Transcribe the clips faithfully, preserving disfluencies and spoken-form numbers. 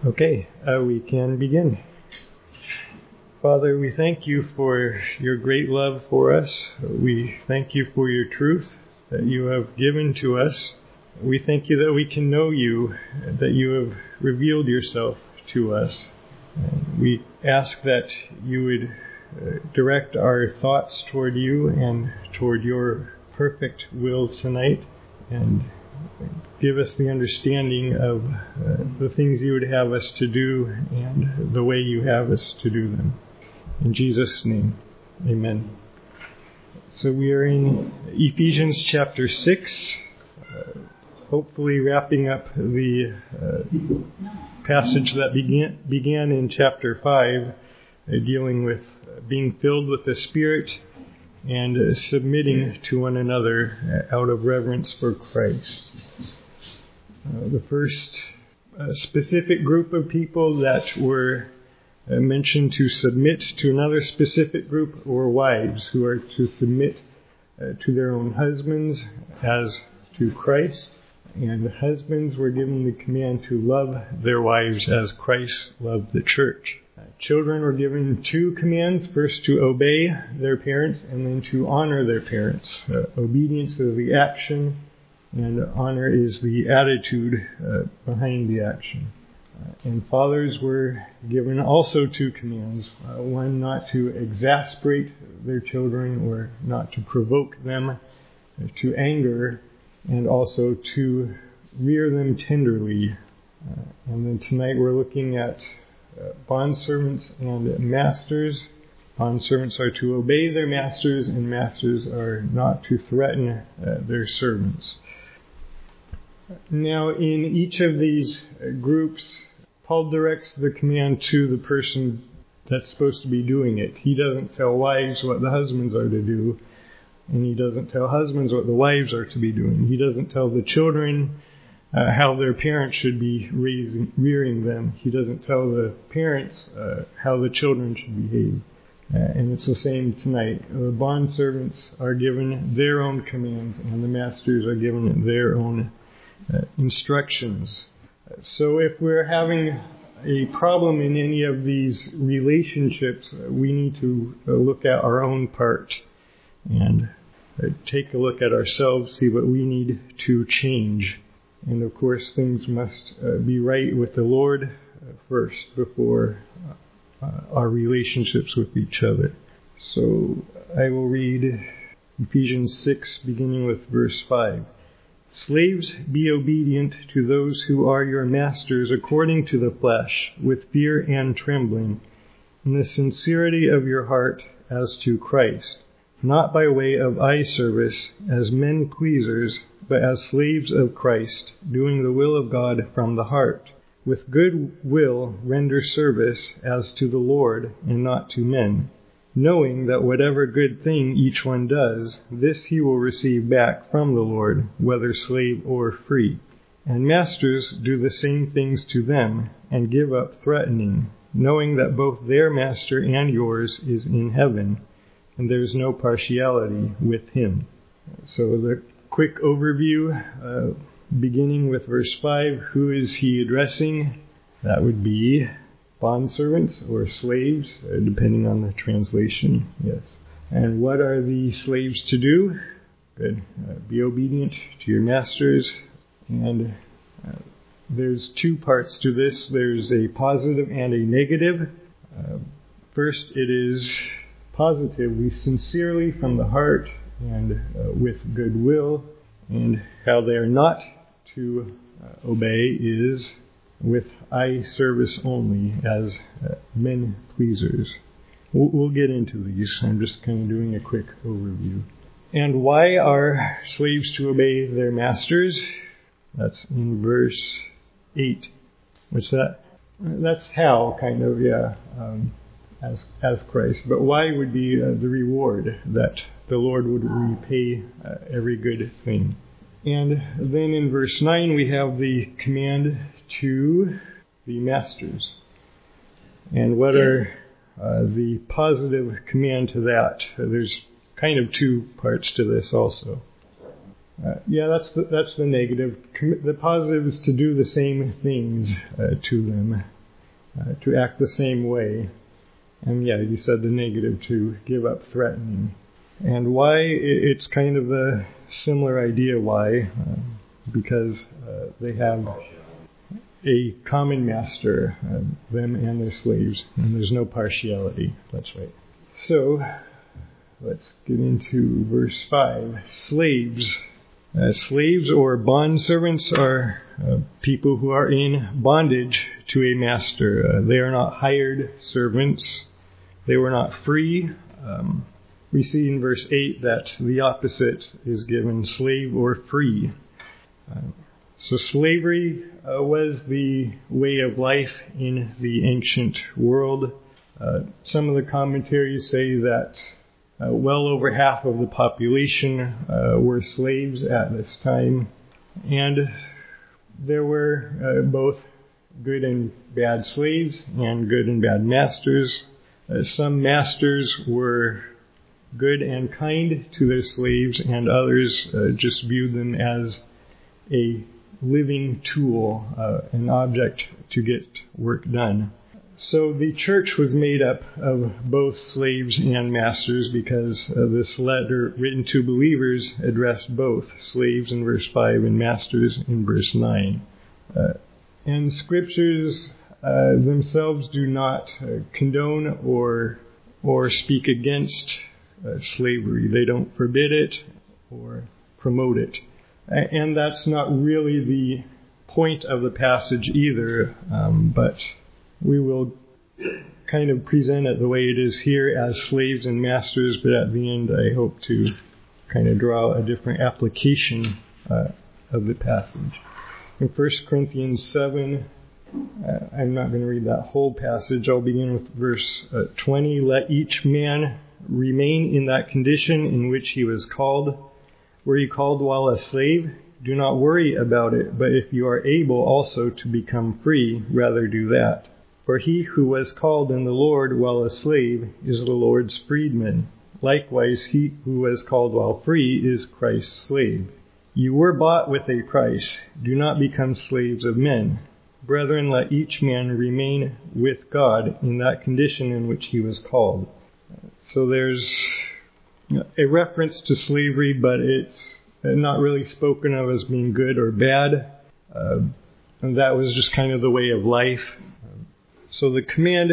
Okay, uh, we can begin. Father, we thank you for your great love for us. We thank you for your truth that you have given to us. We thank you that we can know you, that you have revealed yourself to us. And we ask that you would uh, direct our thoughts toward you and toward your perfect will tonight, and give us the understanding of uh, the things you would have us to do and the way you have us to do them. In Jesus' name, amen. So we are in Ephesians chapter six, uh, hopefully wrapping up the uh, passage that began, began in chapter five, uh, dealing with being filled with the Spirit and uh, submitting to one another out of reverence for Christ. Uh, the first uh, specific group of people that were uh, mentioned to submit to another specific group were wives, who are to submit uh, to their own husbands as to Christ. And the husbands were given the command to love their wives as Christ loved the church. Uh, children were given two commands: first to obey their parents, and then to honor their parents. Uh, obedience is the action, and honor is the attitude uh, behind the action. Uh, and fathers were given also two commands: uh, one, not to exasperate their children or not to provoke them uh, to anger, and also to rear them tenderly. Uh, and then tonight we're looking at Uh, bondservants and masters. Bondservants are to obey their masters, and masters are not to threaten uh, their servants. Now, in each of these uh, groups, Paul directs the command to the person that's supposed to be doing it. He doesn't tell wives what the husbands are to do, and he doesn't tell husbands what the wives are to be doing. He doesn't tell the children Uh, how their parents should be raising, rearing them. He doesn't tell the parents uh, how the children should behave. Uh, and it's the same tonight. The bondservants are given their own commands, and the masters are given their own uh, instructions. Uh, so if we're having a problem in any of these relationships, uh, we need to uh, look at our own part and uh, take a look at ourselves, see what we need to change. And of course, things must uh, be right with the Lord uh, first before uh, our relationships with each other. So I will read Ephesians six, beginning with verse five. Slaves, be obedient to those who are your masters according to the flesh, with fear and trembling, in the sincerity of your heart as to Christ, not by way of eye service as men pleasers, but as slaves of Christ, doing the will of God from the heart. With good will render service as to the Lord and not to men, knowing that whatever good thing each one does, this he will receive back from the Lord, whether slave or free. And masters, do the same things to them, and give up threatening, knowing that both their master and yours is in heaven, and there is no partiality with him. So the quick overview, uh, beginning with verse five, who is he addressing? That would be bondservants or slaves, uh, depending on the translation. Yes. And what are the slaves to do? Good. Uh, be obedient to your masters. And uh, there's two parts to this. There's a positive and a negative. Uh, first, it is positively, sincerely from the heart, and uh, with goodwill. And how they are not to uh, obey is with eye service only, as uh, men pleasers. We'll, we'll get into these. I'm just kind of doing a quick overview. And why are slaves to obey their masters? That's in verse eight. What's that? That's how, kind of, yeah. Um, As, as Christ. But why would be uh, the reward that the Lord would repay uh, every good thing. And then in verse nine we have the command to the masters. And what are uh, the positive command to that? Uh, there's kind of two parts to this also. Uh, yeah, that's the, that's the negative. The positive is to do the same things uh, to them, uh, to act the same way. And yeah, you said the negative, to give up threatening. And why? It's kind of a similar idea. Why? Uh, because uh, they have a common master, uh, them and their slaves, and there's no partiality. That's right. So, let's get into verse five. Slaves. Uh, slaves or bondservants are uh, people who are in bondage to a master. Uh, they are not hired servants. They were not free. Um, we see in verse eight that the opposite is given, slave or free. Uh, so slavery uh, was the way of life in the ancient world. Uh, some of the commentaries say that Uh, well over half of the population uh, were slaves at this time. And there were uh, both good and bad slaves and good and bad masters. Uh, some masters were good and kind to their slaves, and others uh, just viewed them as a living tool, uh, an object to get work done. So the church was made up of both slaves and masters, because uh, this letter written to believers addressed both, slaves in verse five and masters in verse nine. Uh, and scriptures uh, themselves do not uh, condone or or speak against uh, slavery. They don't forbid it or promote it. And that's not really the point of the passage either, um, but we will kind of present it the way it is here as slaves and masters, but at the end I hope to kind of draw a different application uh, of the passage. In First Corinthians seven, uh, I'm not going to read that whole passage. I'll begin with verse uh, twenty. Let each man remain in that condition in which he was called. Were you called while a slave? Do not worry about it, but if you are able also to become free, rather do that. For he who was called in the Lord while a slave is the Lord's freedman. Likewise, he who was called while free is Christ's slave. You were bought with a price. Do not become slaves of men. Brethren, let each man remain with God in that condition in which he was called. So there's a reference to slavery, but it's not really spoken of as being good or bad. Uh, and that was just kind of the way of life. So the command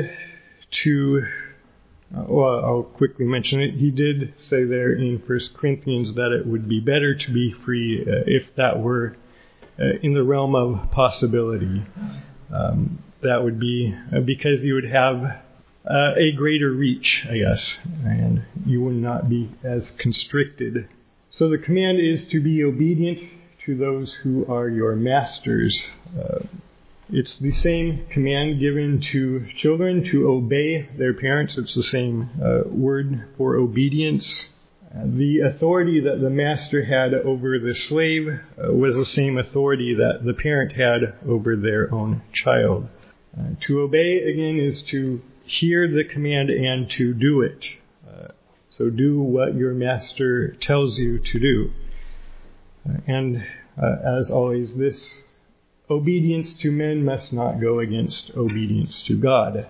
to, uh, well, I'll quickly mention it. He did say there in First Corinthians that it would be better to be free uh, if that were uh, in the realm of possibility. Um, that would be uh, because you would have uh, a greater reach, I guess, and you would not be as constricted. So the command is to be obedient to those who are your masters. Uh, It's the same command given to children to obey their parents. It's the same uh, word for obedience. Uh, the authority that the master had over the slave uh, was the same authority that the parent had over their own child. Uh, to obey, again, is to hear the command and to do it. Uh, so do what your master tells you to do. Uh, and uh, as always, this obedience to men must not go against obedience to God.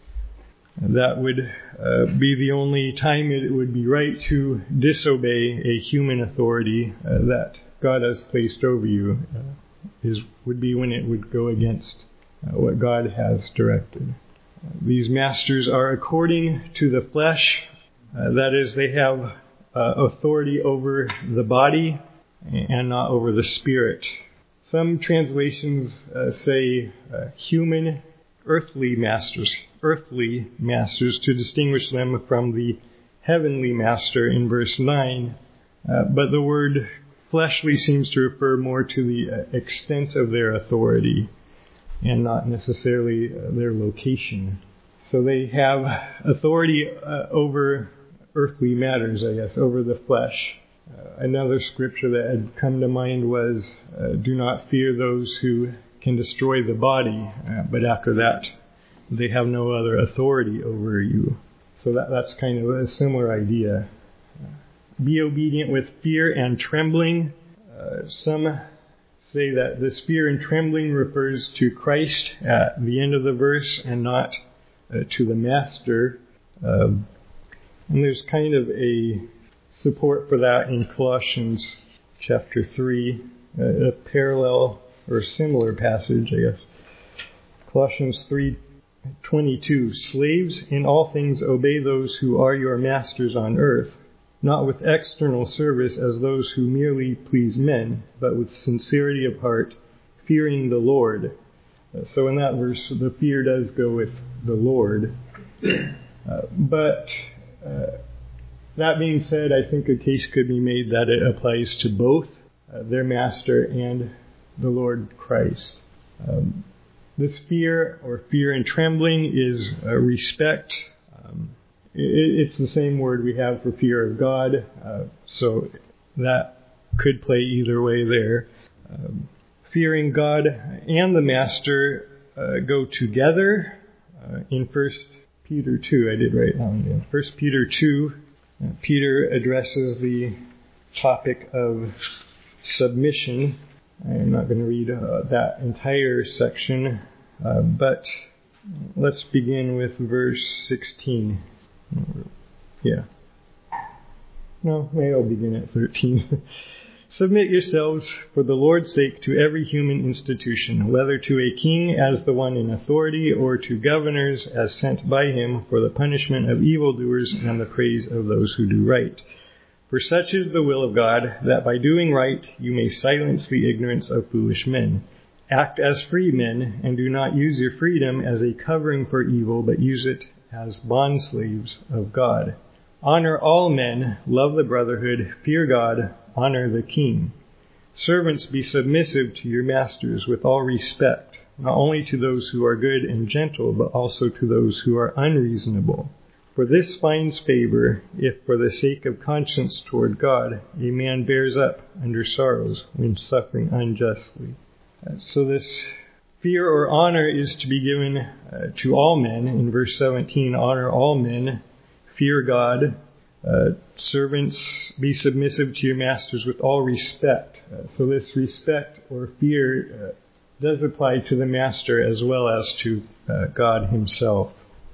That would uh, be the only time it would be right to disobey a human authority uh, that God has placed over you. Uh, is would be when it would go against uh, what God has directed. Uh, these masters are according to the flesh. Uh, that is, they have uh, authority over the body and not over the spirit. Some translations uh, say uh, human, earthly masters, earthly masters, to distinguish them from the heavenly master in verse nine. Uh, but the word fleshly seems to refer more to the uh, extent of their authority and not necessarily uh, their location. So they have authority uh, over earthly matters, I guess, over the flesh. Uh, another scripture that had come to mind was, uh, do not fear those who can destroy the body, uh, but after that, they have no other authority over you. So that, that's kind of a similar idea. Uh, be obedient with fear and trembling. Uh, some say that this fear and trembling refers to Christ at the end of the verse and not uh, to the master. Um, and there's kind of a support for that in Colossians chapter three, uh, a parallel or similar passage, I guess. Colossians three twenty-two, slaves, in all things obey those who are your masters on earth, not with external service as those who merely please men, but with sincerity of heart, fearing the Lord. Uh, so in that verse, the fear does go with the Lord. Uh, but uh, that being said, I think a case could be made that it applies to both uh, their master and the Lord Christ. Um, this fear or fear and trembling is uh, respect. Um, It's the same word we have for fear of God, uh, so that could play either way there. Um, fearing God and the Master uh, go together. Uh, in First Peter two, I did write down in First Peter two, uh, Peter addresses the topic of submission. I'm not going to read uh, that entire section, uh, but let's begin with verse sixteen. Yeah. No, maybe I'll begin at thirteen. Submit yourselves for the Lord's sake to every human institution, whether to a king as the one in authority, or to governors as sent by him for the punishment of evildoers and the praise of those who do right. For such is the will of God, that by doing right you may silence the ignorance of foolish men. Act as free men, and do not use your freedom as a covering for evil, but use it as bondslaves of God. Honor all men, love the brotherhood, fear God, honor the king. Servants, be submissive to your masters with all respect, not only to those who are good and gentle, but also to those who are unreasonable. For this finds favor, if for the sake of conscience toward God, a man bears up under sorrows when suffering unjustly. So this fear or honor is to be given uh, to all men. In verse seventeen, honor all men, fear God. Uh, servants, be submissive to your masters with all respect. Uh, so this respect or fear uh, does apply to the master as well as to uh, God himself.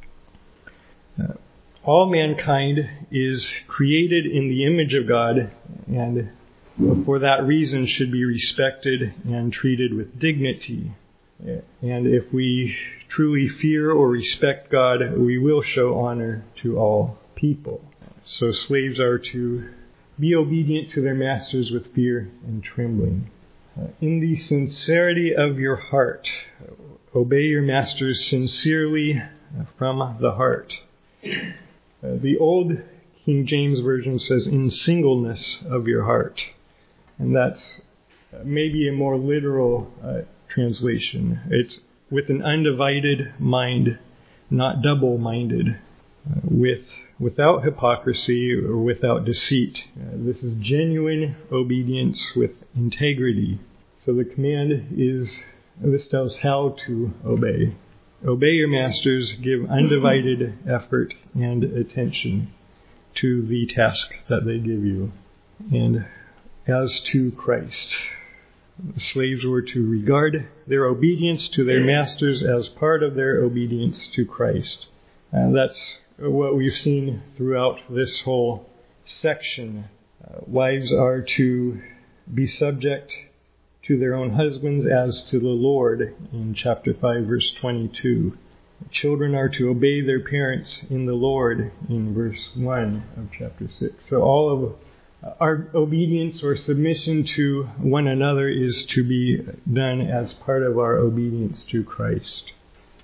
Uh, all mankind is created in the image of God, and for that reason should be respected and treated with dignity. And if we truly fear or respect God, we will show honor to all people. So slaves are to be obedient to their masters with fear and trembling. Uh, in the sincerity of your heart, obey your masters sincerely from the heart. Uh, the old King James Version says, in singleness of your heart. And that's maybe a more literal uh, translation. It's with an undivided mind, not double-minded, uh, with without hypocrisy or without deceit. Uh, this is genuine obedience with integrity. So the command is, this tells how to obey. Obey your masters, give undivided effort and attention to the task that they give you. And as to Christ, the slaves were to regard their obedience to their masters as part of their obedience to Christ. And that's what we've seen throughout this whole section. Uh, wives are to be subject to their own husbands as to the Lord in chapter five, verse twenty-two. Children are to obey their parents in the Lord in verse one of chapter six. So all of our obedience or submission to one another is to be done as part of our obedience to Christ.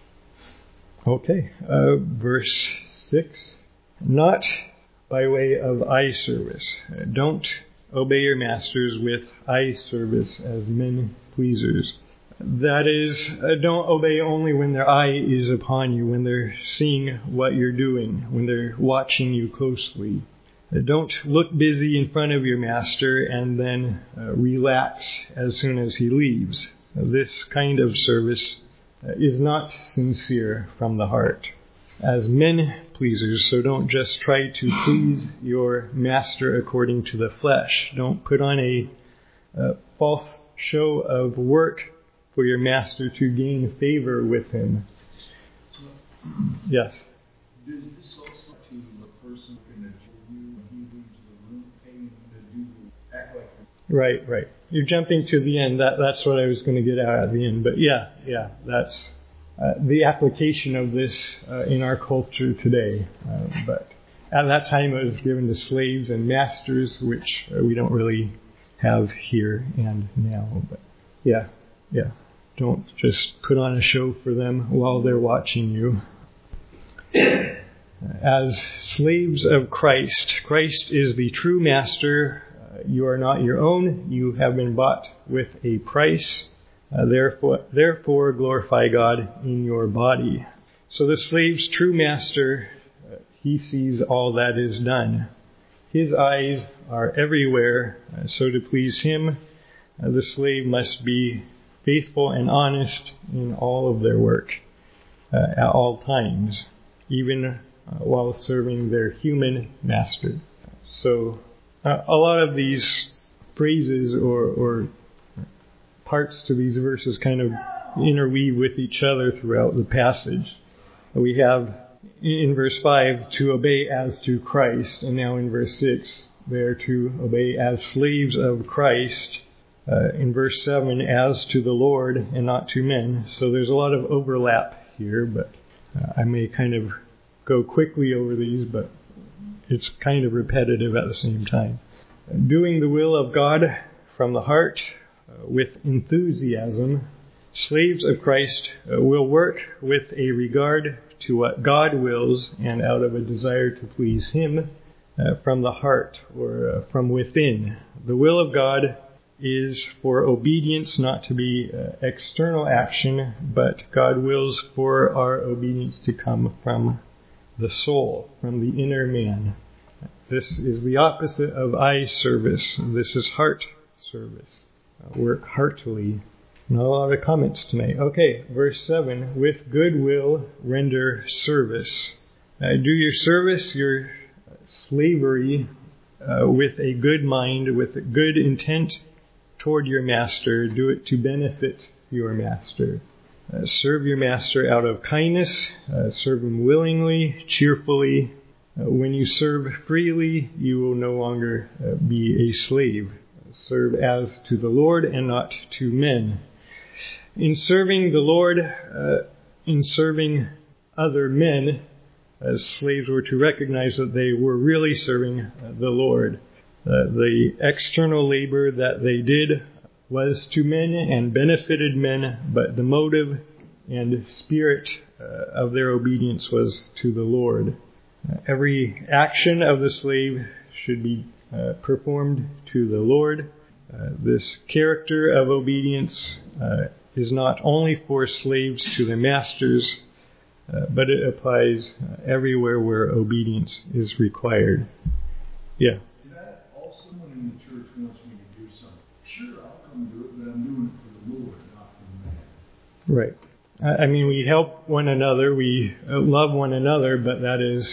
Okay, uh, verse six. Not by way of eye service. Don't obey your masters with eye service as men pleasers. That is, uh, don't obey only when their eye is upon you, when they're seeing what you're doing, when they're watching you closely. Uh, don't look busy in front of your master and then uh, relax as soon as he leaves. Uh, this kind of service uh, is not sincere from the heart. As men pleasers, so don't just try to please your master according to the flesh. Don't put on a uh, false show of work for your master to gain favor with him. Yes? Does this also to the person in the you when he leaves the room paying to do act like Right, right. You're jumping to the end. That That's what I was going to get at at the end. But yeah, yeah, that's uh, the application of this uh, in our culture today. Uh, but at that time it was given to slaves and masters, which uh, we don't really have here and now. But yeah, yeah. Don't just put on a show for them while they're watching you. As slaves of Christ, Christ is the true master. Uh, you are not your own. You have been bought with a price. Uh, therefore, therefore, glorify God in your body. So the slave's true master, uh, he sees all that is done. His eyes are everywhere. Uh, so to please him, uh, the slave must be faithful and honest in all of their work uh, at all times, even uh, while serving their human master. So uh, a lot of these phrases or, or parts to these verses kind of interweave with each other throughout the passage. We have in verse five to obey as to Christ, and now in verse six they are to obey as slaves of Christ. Uh, in verse seven, as to the Lord and not to men. So there's a lot of overlap here, but uh, I may kind of go quickly over these, but it's kind of repetitive at the same time. Doing the will of God from the heart uh, with enthusiasm. Slaves of Christ uh, will work with a regard to what God wills and out of a desire to please Him uh, from the heart or uh, from within. The will of God is for obedience not to be uh, external action, but God wills for our obedience to come from the soul, from the inner man. This is the opposite of eye service. This is heart service. Uh, work heartily. Not a lot of comments tonight. Okay, verse seven. With good will render service. Uh, do your service, your slavery, uh, with a good mind, with a good intent toward your master. Do it to benefit your master. Uh, serve your master out of kindness. Uh, serve him willingly, cheerfully. Uh, when you serve freely, you will no longer uh, be a slave. Serve as to the Lord and not to men. In serving the Lord, uh, in serving other men, as slaves were to recognize that they were really serving uh, the Lord. Uh, the external labor that they did was to men and benefited men, but the motive and spirit uh, of their obedience was to the Lord. Uh, every action of the slave should be uh, performed to the Lord. Uh, this character of obedience uh, is not only for slaves to their masters, uh, but it applies uh, everywhere where obedience is required. Yeah. Someone in the church wants me to do something. Sure, I'll come do it, but I'm doing it for the Lord, not for man. Right. I mean, we help one another, we love one another, but that is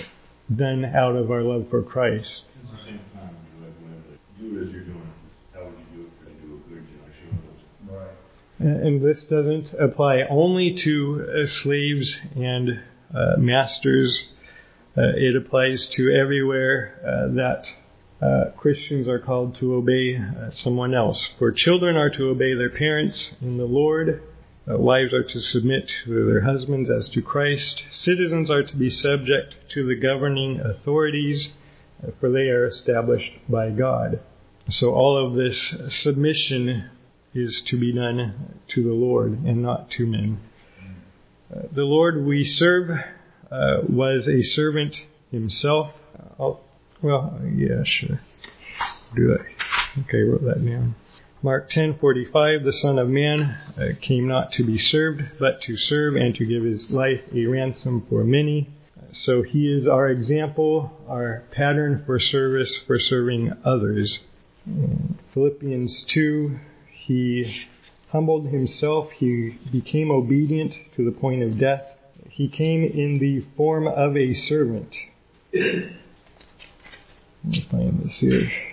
done out of our love for Christ. At the same time, you have women that do it as you're doing it. How would you do it if you do a good job? Right. And this doesn't apply only to uh, slaves and uh, masters. Uh, it applies to everywhere uh, that Uh, Christians are called to obey uh, someone else. For children are to obey their parents in the Lord. Uh, wives are to submit to their husbands as to Christ. Citizens are to be subject to the governing authorities, uh, for they are established by God. So all of this submission is to be done to the Lord and not to men. Uh, the Lord we serve uh, was a servant himself. I'll Well, yeah, sure. Do that. Okay, I wrote that down. Mark ten forty-five, the Son of Man uh, came not to be served, but to serve and to give his life a ransom for many. So he is our example, our pattern for service, for serving others. In Philippians two, he humbled himself. He became obedient to the point of death. He came in the form of a servant. Let me find this here.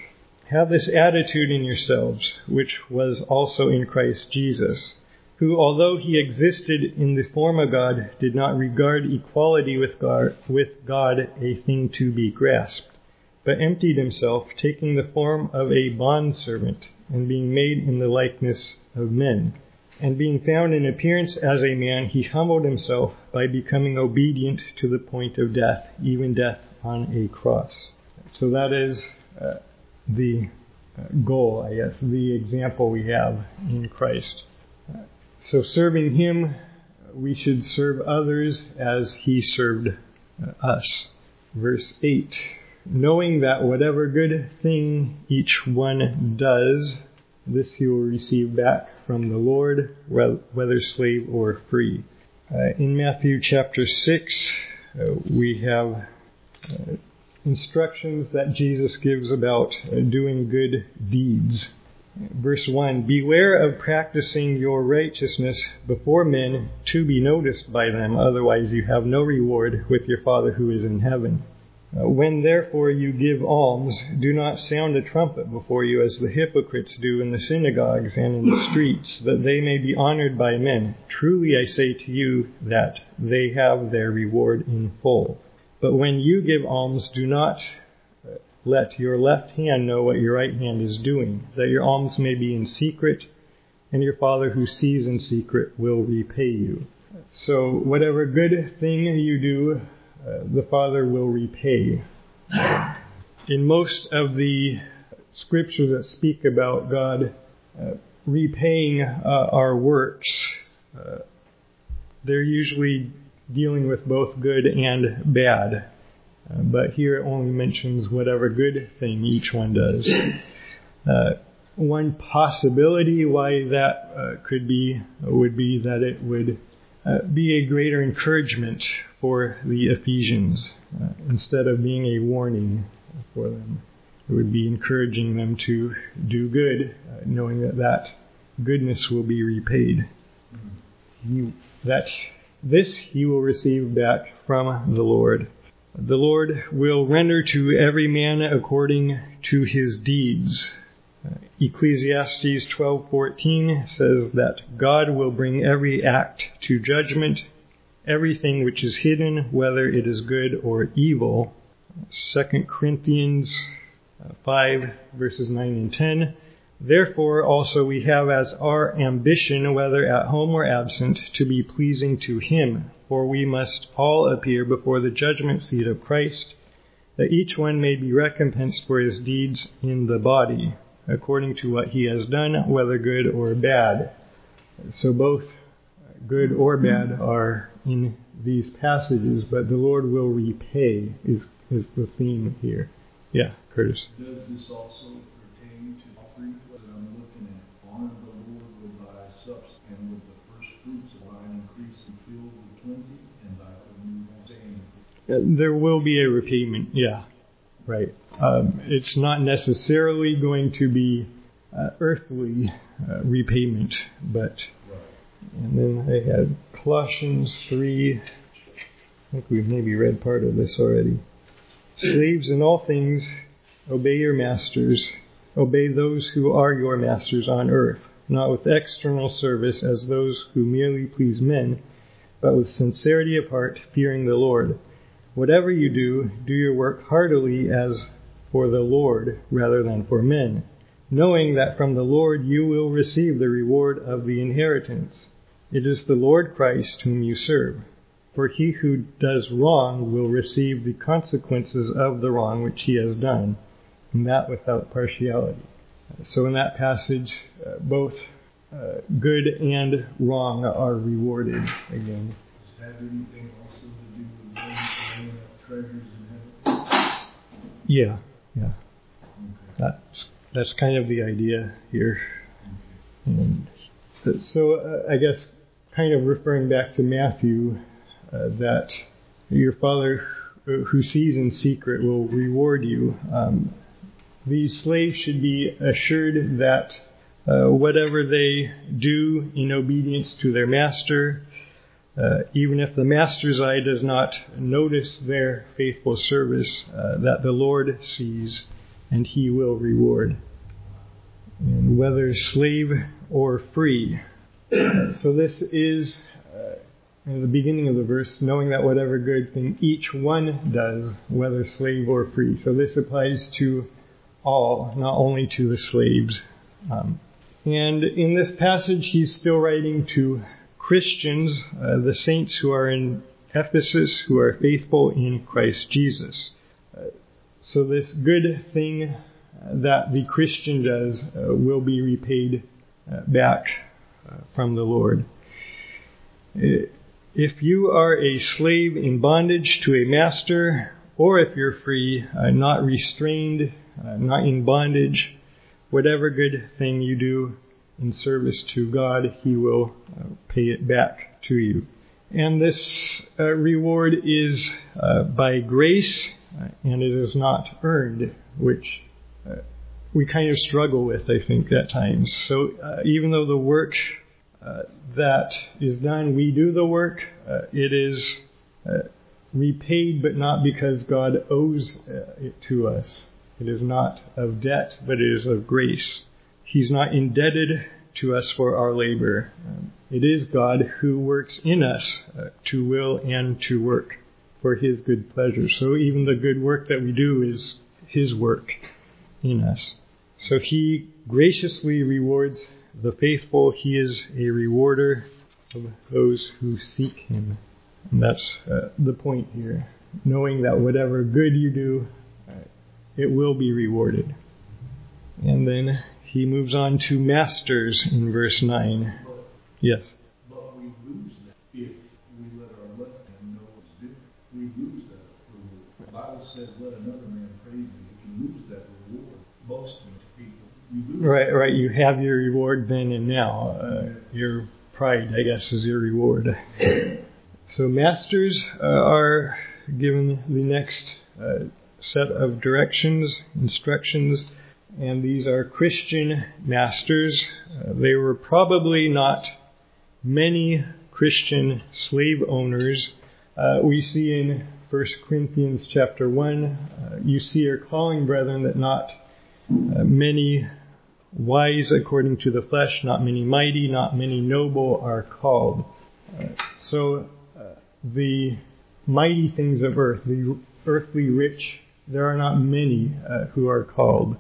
have this attitude in yourselves, which was also in Christ Jesus, who, although he existed in the form of God, did not regard equality with God, with God a thing to be grasped, but emptied himself, taking the form of a bondservant, and being made in the likeness of men. And being found in appearance as a man, he humbled himself by becoming obedient to the point of death, even death on a cross. So that is uh, the uh, goal, I guess, the example we have in Christ. Uh, so serving him, we should serve others as he served uh, us. Verse eight, knowing that whatever good thing each one does, this he will receive back from the Lord, whether slave or free. Uh, in Matthew chapter six, uh, we have uh, instructions that Jesus gives about uh, doing good deeds. Verse one, beware of practicing your righteousness before men to be noticed by them, otherwise you have no reward with your Father who is in heaven. Uh, when therefore you give alms, do not sound a trumpet before you as the hypocrites do in the synagogues and in the streets, that they may be honored by men. Truly I say to you that they have their reward in full. But when you give alms, do not let your left hand know what your right hand is doing, that your alms may be in secret, and your Father who sees in secret will repay you. So whatever good thing you do, Uh, the Father will repay. In most of the scriptures that speak about God uh, repaying uh, our works, uh, they're usually dealing with both good and bad. Uh, but here it only mentions whatever good thing each one does. Uh, one possibility why that uh, could be would be that it would uh, be a greater encouragement for the Ephesians, uh, instead of being a warning for them. It would be encouraging them to do good, uh, knowing that that goodness will be repaid. He, that this he will receive back from the Lord. The Lord will render to every man according to his deeds. Uh, Ecclesiastes twelve fourteen says that God will bring every act to judgment, everything which is hidden, whether it is good or evil. Second Corinthians five, verses nine and ten. Therefore also we have as our ambition, whether at home or absent, to be pleasing to him. For we must all appear before the judgment seat of Christ, that each one may be recompensed for his deeds in the body, according to what he has done, whether good or bad. So both good or bad are in these passages, but the Lord will repay is, is the theme here. Yeah, Curtis. Does this also pertain to offering? That I'm looking at, honor the Lord with thy substance and with the first fruits of thine increase and fill the twenty, and thy new saying. Uh, there will be a repayment, yeah, right. Um, it's not necessarily going to be uh, earthly uh, repayment, but. And then I had Colossians three. I think we've maybe read part of this already. Slaves, in all things, obey your masters. Obey those who are your masters on earth, not with external service as those who merely please men, but with sincerity of heart, fearing the Lord. Whatever you do, do your work heartily as for the Lord rather than for men, knowing that from the Lord you will receive the reward of the inheritance. It is the Lord Christ whom you serve. For he who does wrong will receive the consequences of the wrong which he has done, and that without partiality. So in that passage, uh, both uh, good and wrong are rewarded again. Does that have anything also to do with laying up treasures in heaven? Yeah, yeah. Okay. That's that's kind of the idea here. And so uh, I guess kind of referring back to Matthew, uh, that your Father who sees in secret will reward you. Um, these slaves should be assured that uh, whatever they do in obedience to their master, uh, even if the master's eye does not notice their faithful service, uh, that the Lord sees and he will reward. And whether slave or free. So this is, uh, in the beginning of the verse, knowing that whatever good thing each one does, whether slave or free. So this applies to all, not only to the slaves. Um, and in this passage, he's still writing to Christians, uh, the saints who are in Ephesus, who are faithful in Christ Jesus. Uh, so this good thing that the Christian does uh, will be repaid uh, back uh, from the Lord. If you are a slave in bondage to a master, or if you're free, uh, not restrained, uh, not in bondage, whatever good thing you do in service to God, he will uh, pay it back to you. And this uh, reward is uh, by grace, uh, and it is not earned, which uh, we kind of struggle with, I think, at times. So uh, even though the work uh, that is done, we do the work, uh, it is uh, repaid, but not because God owes uh, it to us. It is not of debt, but it is of grace. He's not indebted to us for our labor. Um, it is God who works in us uh, to will and to work for his good pleasure. So even the good work that we do is his work in us. So he graciously rewards the faithful. He is a rewarder of those who seek him. And that's uh, the point here. Knowing that whatever good you do, uh, it will be rewarded. And then he moves on to masters in verse nine. But, yes. But we lose that if we let our left hand know what's due. We lose that reward. The Bible says, let another man praise thee. If you lose that reward, boasting to people, you lose Right, that. right. You have your reward then and now. Uh, your pride, I guess, is your reward. So masters uh, are given the next uh, set of directions, instructions, and these are Christian masters. Uh, there were probably not many Christian slave owners. Uh, we see in First Corinthians chapter one, uh, you see her calling, brethren, that not uh, many wise according to the flesh, not many mighty, not many noble are called. Uh, so uh, the mighty things of earth, the earthly rich, there are not many uh, who are called.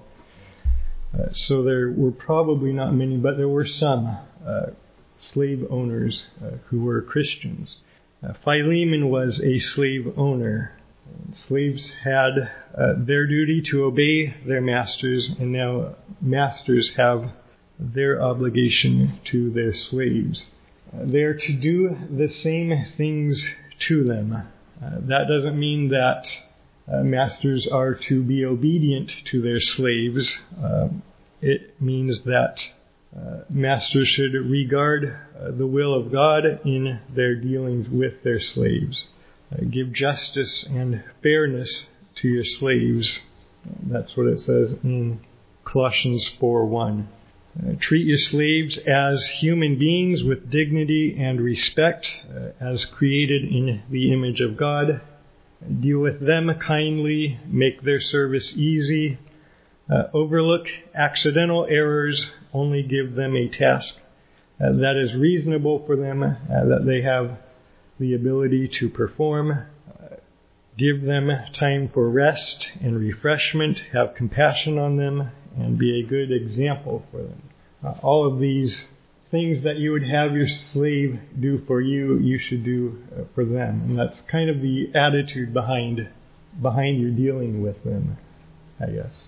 Uh, so there were probably not many, but there were some uh, slave owners uh, who were Christians. Uh, Philemon was a slave owner. Slaves had uh, their duty to obey their masters, and now masters have their obligation to their slaves. Uh, they are to do the same things to them. Uh, that doesn't mean that uh, masters are to be obedient to their slaves. Uh, it means that uh, masters should regard uh, the will of God in their dealings with their slaves. Uh, give justice and fairness to your slaves. That's what it says in Colossians four one. Uh, treat your slaves as human beings with dignity and respect, uh, as created in the image of God. Deal with them kindly, make their service easy. Uh, overlook accidental errors, only give them a task uh, that is reasonable for them, uh, that they have the ability to perform. Uh, give them time for rest and refreshment, have compassion on them, and be a good example for them. Uh, all of these things that you would have your slave do for you, you should do uh, for them. And that's kind of the attitude behind behind your dealing with them, I guess.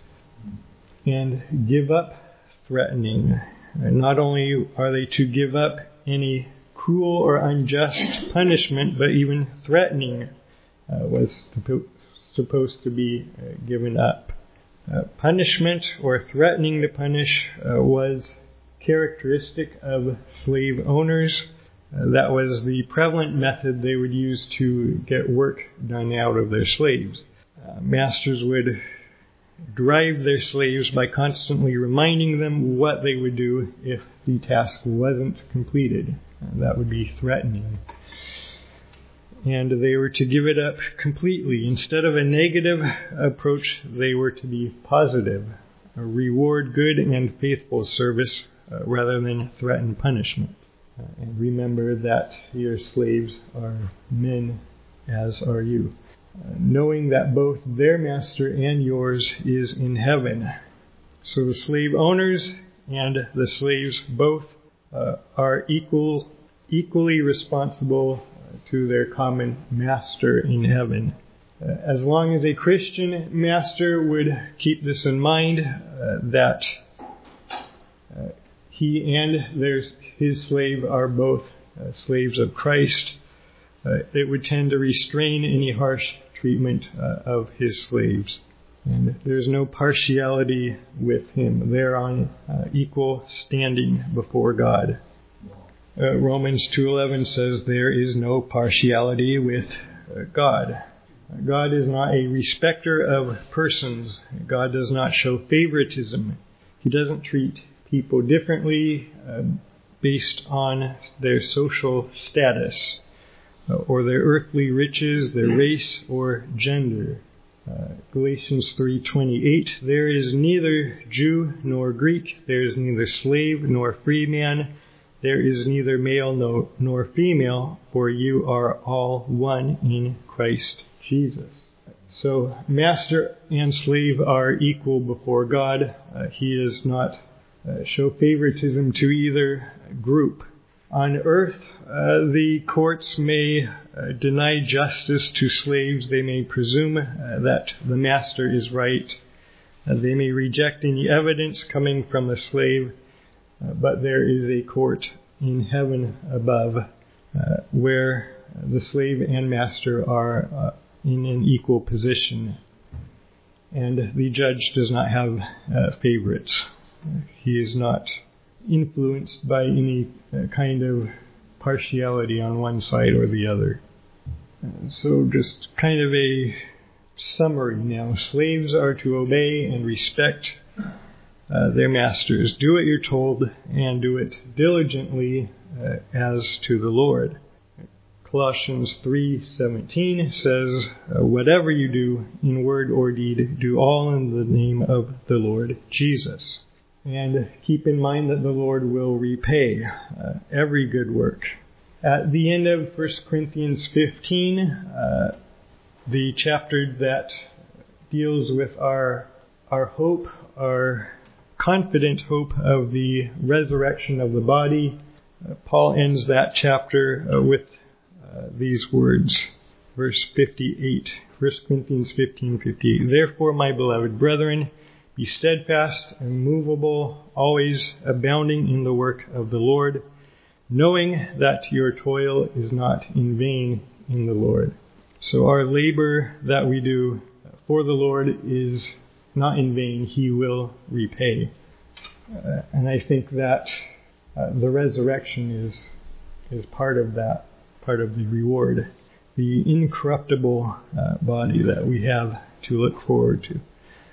And give up threatening. And not only are they to give up any cruel or unjust punishment, but even threatening uh, was to, supposed to be uh, given up. Uh, punishment or threatening to punish uh, was characteristic of slave owners. Uh, that was the prevalent method they would use to get work done out of their slaves. Uh, masters would drive their slaves by constantly reminding them what they would do if the task wasn't completed. Uh, that would be threatening. and they were to give it up completely. Instead of a negative approach, they were to be positive, reward good and faithful service uh, rather than threaten punishment. Uh, and remember that your slaves are men, as are you, uh, knowing that both their master and yours is in heaven. So the slave owners and the slaves both uh, are equal, equally responsible to their common master in heaven. Uh, as long as a Christian master would keep this in mind, uh, that uh, he and their, his slave are both uh, slaves of Christ, uh, it would tend to restrain any harsh treatment uh, of his slaves. And there's no partiality with him. They're on uh, equal standing before God. Uh, Romans two eleven says there is no partiality with uh, God. God is not a respecter of persons. God does not show favoritism. He doesn't treat people differently uh, based on their social status uh, or their earthly riches, their race, or gender. Uh, Galatians three twenty-eight, there is neither Jew nor Greek, there is neither slave nor free man, there is neither male nor, nor female, for you are all one in Christ Jesus. So master and slave are equal before God. Uh, he does not uh, show favoritism to either group. On earth, uh, the courts may uh, deny justice to slaves. They may presume uh, that the master is right. Uh, they may reject any evidence coming from the slave. Uh, but there is a court in heaven above uh, where the slave and master are uh, in an equal position. And the judge does not have uh, favorites. He is not influenced by any uh, kind of partiality on one side or the other. Uh, so just kind of a summary now. Slaves are to obey and respect uh, their masters. Do what you're told and do it diligently uh, as to the Lord. Colossians three seventeen says, uh, whatever you do in word or deed, do all in the name of the Lord Jesus. And keep in mind that the Lord will repay uh, every good work. At the end of First Corinthians fifteen, uh, the chapter that deals with our our hope, our confident hope of the resurrection of the body, uh, Paul ends that chapter uh, with uh, these words. Verse fifty-eight, First Corinthians fifteen fifty-eight. Therefore, my beloved brethren, be steadfast and immovable, always abounding in the work of the Lord, knowing that your toil is not in vain in the Lord. So our labor that we do for the Lord is not in vain. He will repay. Uh, and I think that uh, the resurrection is is part of that, part of the reward, the incorruptible uh, body that we have to look forward to.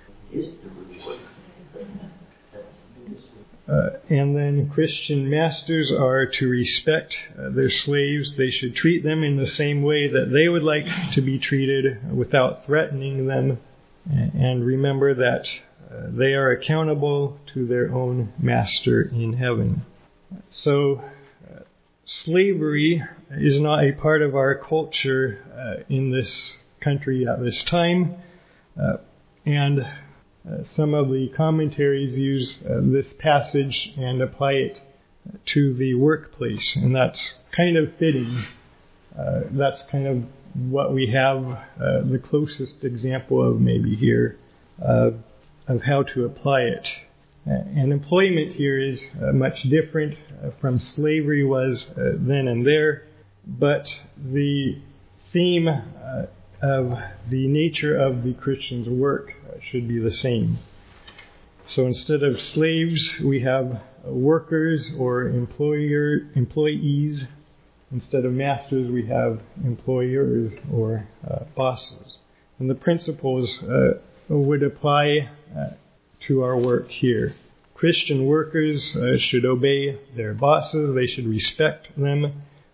Uh, and then Christian masters are to respect uh, their slaves. They should treat them in the same way that they would like to be treated without threatening them. And remember that uh, they are accountable to their own master in heaven. So uh, slavery is not a part of our culture uh, in this country at this time. Uh, and Uh, some of the commentaries use uh, this passage and apply it to the workplace, and that's kind of fitting. Uh, that's kind of what we have uh, the closest example of maybe here uh, of how to apply it. Uh, and employment here is uh, much different uh, from slavery was uh, then and there, but the theme uh, of the nature of the Christian's work should be the same. So instead of slaves, we have workers or employer employees. Instead of masters, we have employers or uh, bosses. And the principles uh, would apply uh, to our work here. Christian workers uh, should obey their bosses. They should respect them.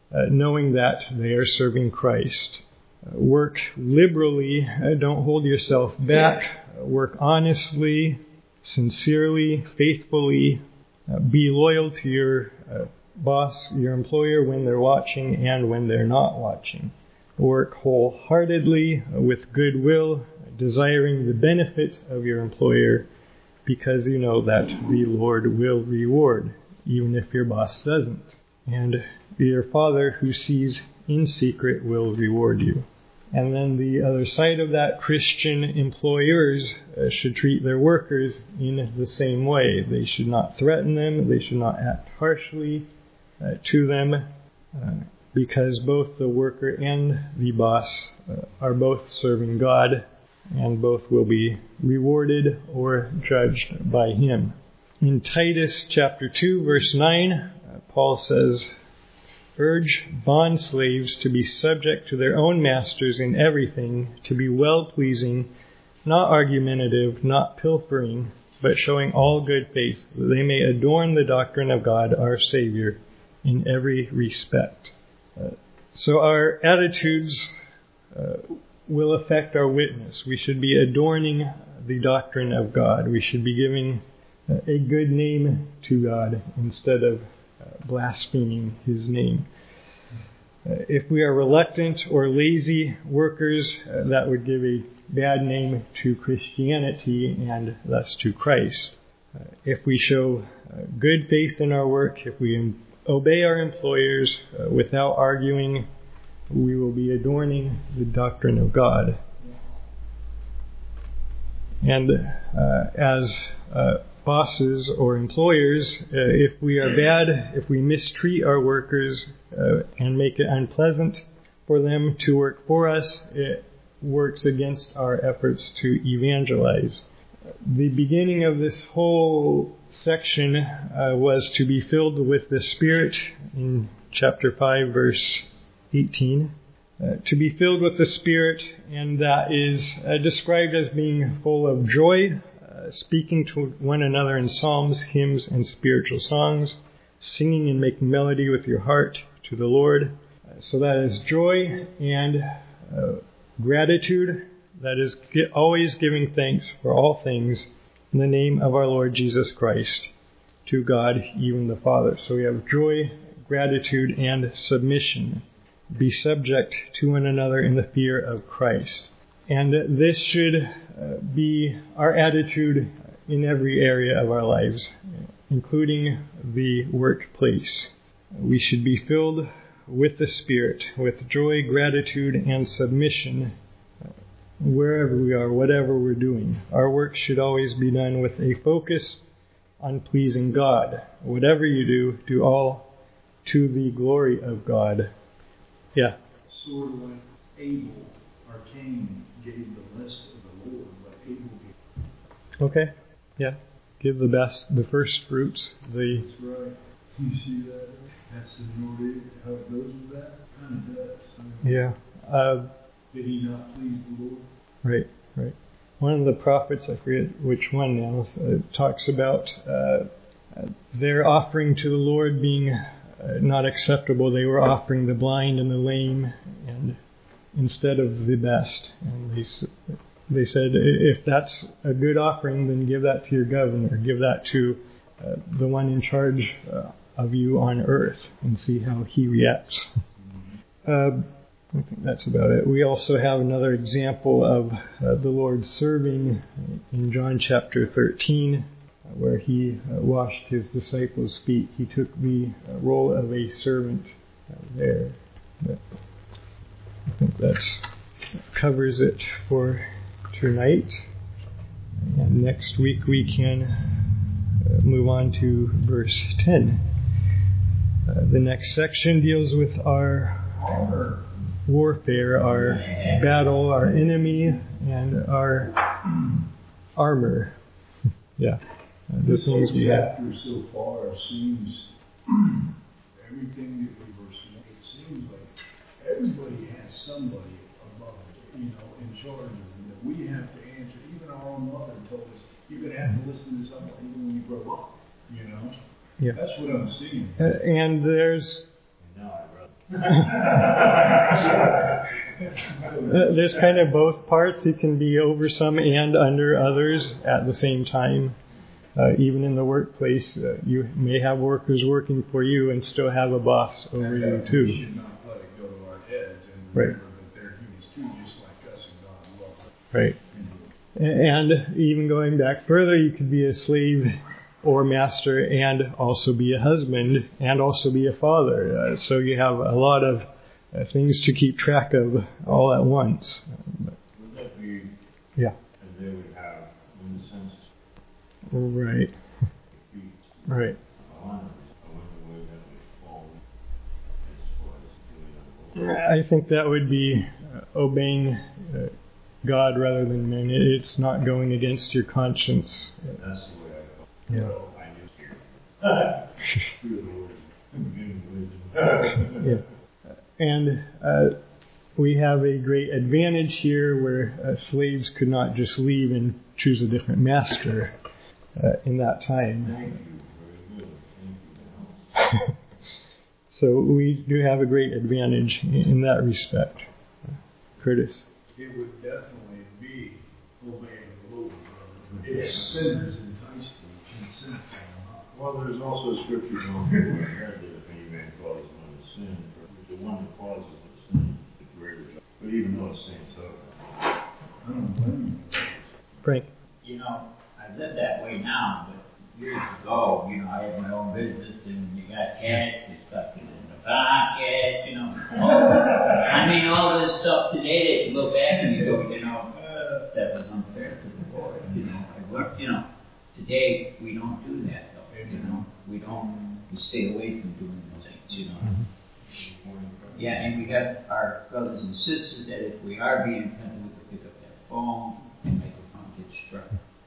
uh, knowing that they are serving Christ. Uh, work liberally. Uh, don't hold yourself back. Uh, work honestly, sincerely, faithfully. Uh, be loyal to your uh, boss, your employer, when they're watching and when they're not watching. Work wholeheartedly, uh, with goodwill, desiring the benefit of your employer, because you know that the Lord will reward, even if your boss doesn't. And your Father who sees in secret will reward you. And then the other side of that, Christian employers uh, should treat their workers in the same way. They should not threaten them. They should not act harshly uh, to them, uh, because both the worker and the boss uh, are both serving God, and both will be rewarded or judged by Him. In Titus chapter two, verse nine, uh, Paul says, "Urge bond slaves to be subject to their own masters in everything, to be well-pleasing, not argumentative, not pilfering, but showing all good faith, that they may adorn the doctrine of God our Savior in every respect." Uh, so our attitudes uh, will affect our witness. We should be adorning the doctrine of God. We should be giving uh, a good name to God instead of uh, blaspheming His name. Uh, if we are reluctant or lazy workers, uh, that would give a bad name to Christianity and thus to Christ. Uh, if we show uh, good faith in our work, if we em- obey our employers uh, without arguing, we will be adorning the doctrine of God. And uh, as uh, bosses or employers, uh, if we are bad, if we mistreat our workers uh, and make it unpleasant for them to work for us, it works against our efforts to evangelize. The beginning of this whole section uh, was to be filled with the Spirit in chapter five, verse eighteen. Uh, to be filled with the Spirit, and that is uh, described as being full of joy, uh, speaking to one another in psalms, hymns, and spiritual songs, singing and making melody with your heart to the Lord. Uh, so that is joy and uh, gratitude. That is get, always giving thanks for all things in the name of our Lord Jesus Christ to God, even the Father. So we have joy, gratitude, and submission. Be subject to one another in the fear of Christ. And this should uh, be our attitude in every area of our lives, including the workplace. We should be filled with the Spirit, with joy, gratitude, and submission wherever we are, whatever we're doing. Our work should always be done with a focus on pleasing God. Whatever you do, do all to the glory of God. Yeah. Sort of like Abel or Cain gave the best of the Lord, but Abel gave. Okay. Yeah. Give the best, the first fruits. The. That's right. You see that? That's the Lord. How it goes with that? Kind of does. I mean, yeah. Uh, Did he not please the Lord? Right. Right. One of the prophets, I forget which one now, uh, talks about uh, their offering to the Lord being Uh, not acceptable. They were offering the blind and the lame, and instead of the best. And they they said, if that's a good offering, then give that to your governor, give that to uh, the one in charge uh, of you on earth, and see how he reacts. Uh, I think that's about it. We also have another example of uh, the Lord serving in John chapter thirteen. Where he uh, washed his disciples' feet. He took the uh, role of a servant uh, there. But I think that covers it for tonight. And next week we can uh, move on to verse ten. Uh, the next section deals with our uh, warfare, our battle, our enemy, and our armor. Yeah. Uh, the this things whole we have. chapter so far seems everything that we were seeing. It seems like everybody has somebody above, you know, in charge of them that we have to answer. Even our own mother told us you're going to have to listen to somebody even when you grow up. You know, yeah. That's what I'm seeing. Uh, and there's There's kind of both parts. He can be over some and under others at the same time. Uh, even in the workplace, uh, you may have workers working for you and still have a boss over and, you uh, too. We should not let it go to our heads and Right. remember that they're humans too, just like us, and God loves us. Right. And even going back further, you could be a slave or master and also be a husband and also be a father. Uh, so you have a lot of uh, things to keep track of all at once. Would that be, Yeah. as they would have, in the sense, Right. feet? Right. I wonder, I wonder where that would fall as far as doing that. I think that would be uh, obeying uh, God rather than men. It- It's not going against your conscience. That's the way I felt. Yeah. So I knew here. Through the word, giving wisdom. Yeah. And uh, we have a great advantage here where uh, slaves could not just leave and choose a different master uh, in that time. Thank you, very good. Thank you. So we do have a great advantage in, in that respect. Curtis. It would definitely be obeying the Lord. If sinners enticed you, consent to them. Well, there's also scripture going through my head that if any man causes one to sin, the one that causes the sin is greater. But even though it's same token. I don't blame you. Frank. You know, I live that way now, but years ago, you know, I had my own business, and you got cash, you stuck it in the pocket, you know. I mean, all this stuff today that you look back and you go, you know, uh, that was unfair to the Lord, you know. I worked, you know. Today, we don't do that, though, you know. We don't, we stay away from doing those things, you know. Yeah, and we have our brothers and sisters that if we are being offended, we can pick up that phone and make a phone get struck.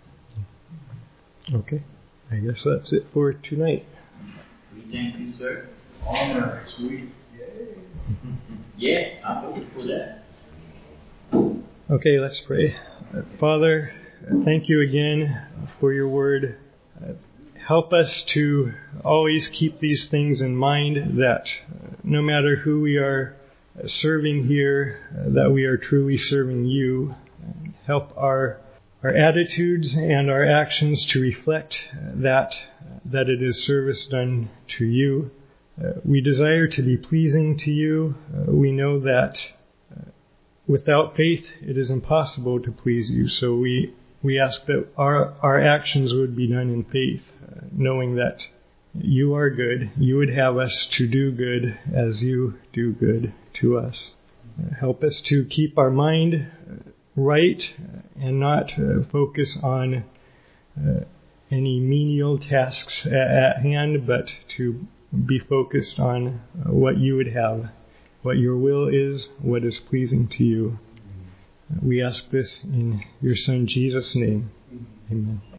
Okay. I guess that's it for tonight. We thank you, sir. Honor next week. Yay. Yeah, I'm looking for that. Okay, let's pray. Uh, Father, uh, thank you again for your word. Uh, help us to always keep these things in mind, that uh, no matter who we are uh, serving here, uh, that we are truly serving you. Uh, help our our attitudes and our actions to reflect uh, that, uh, that it is service done to you. Uh, we desire to be pleasing to you. Uh, we know that without faith, it is impossible to please you. So we, we ask that our, our actions would be done in faith, uh, knowing that you are good. You would have us to do good as you do good to us. Uh, help us to keep our mind right and not uh, focus on uh, any menial tasks at, at hand, but to be focused on uh, what you would have, what your will is, what is pleasing to you. We ask this in your Son Jesus' name. Amen.